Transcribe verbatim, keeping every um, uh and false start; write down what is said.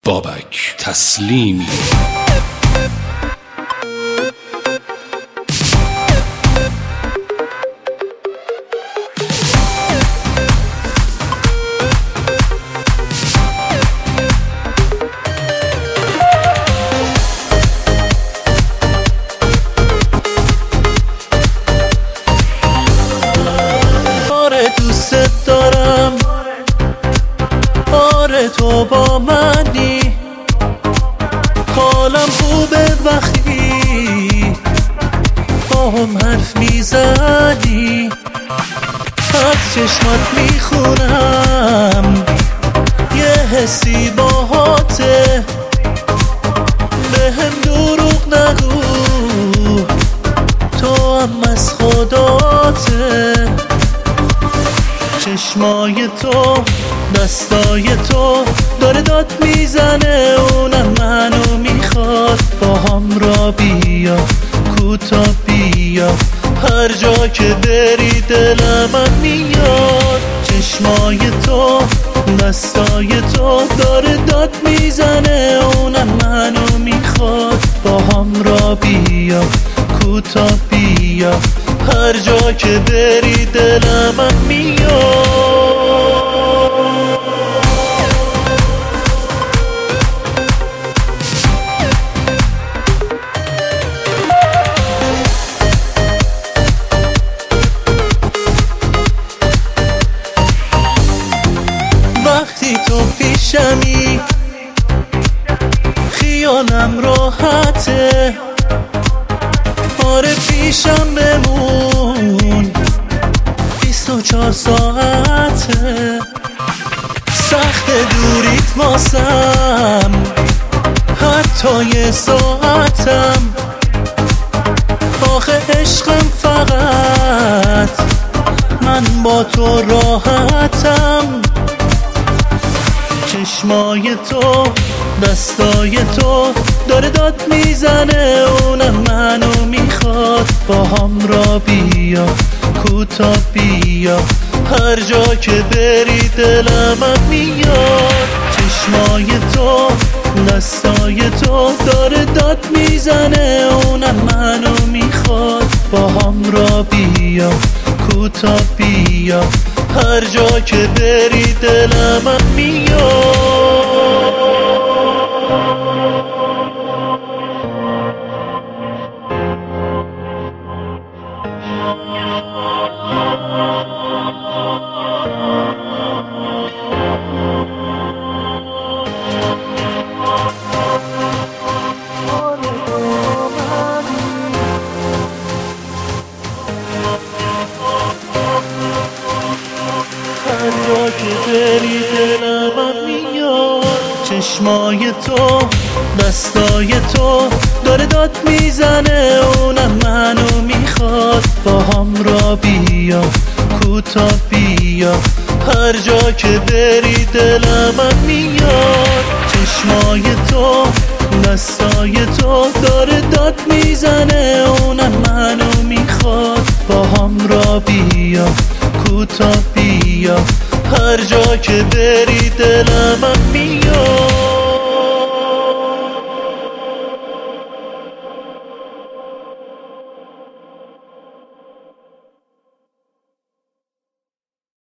بابک تسلیمی. آره دوست دارم، آره تو با منی، حالم خوبه وقتی با هم حرف میزنی، از چشمات میخونم یه حسی باهاته، به هم دروغ نگو تو هم از خداته، چشمای تو دستای تو داره داد میزنه، اونم منو میخواد با هم را بیا کوتا بیا، هر جا که بری دلم میاد، چشمای تو دستای تو داره داد میزنه، اونم منو میخواد با هم را بیا کوتا بیا، هر جا که بری دلم میاد. وقتی تو پیشمی خیالم راحته، آره پیشم بمون بیست و چهار ساعته، سخت دوریت واسم حتی یه ساعتم، آخه عشقم فقط من با تو راحتم، چشمای تو دستای تو داره داد میزنه، اونم منو میخواد با هم را بیا کوتا بیا، هر جا که بری دلم میاد، چشمای تو دستای تو داره داد میزنه، اونم منو میخواد با هم را بیا کوتا بیا، هر جا که بری دلم میاد. هر جا که بری دلم میاد، چشمای تو دستای تو داره داد میزنه، اونم منو میخواد با هم را بیا کوتا بیا، هر جا که بری دلم میاد، چشمای تو دستای تو داره داد میزنه، اونم منو میخواد با هم را بیا کوتا بیا، هر جا که بری دلم میاد.